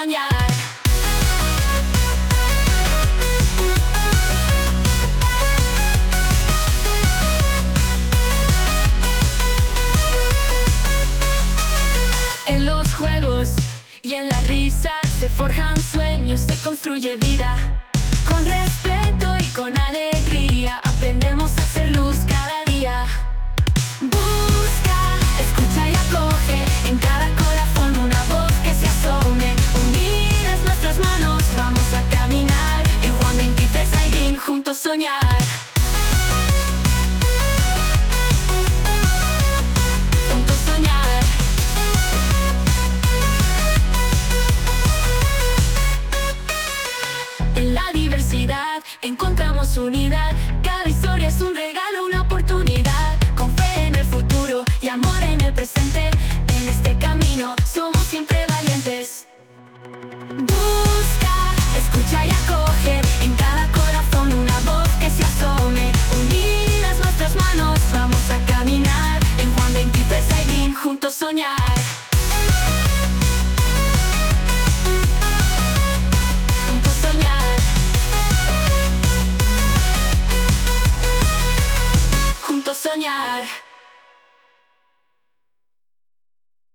soñar. En los juegos y en la risa se forjan sueños, se construye vida. Con respeto y con alegría aprendemos a hacer luz cada día. Busca, escucha y acoge, en cada corazón una voz que se asome. Unidas nuestras manos vamos a caminar, en Juan 23 Aidin juntos soñar. Juntos soñar. En la diversidad encontramos unidad,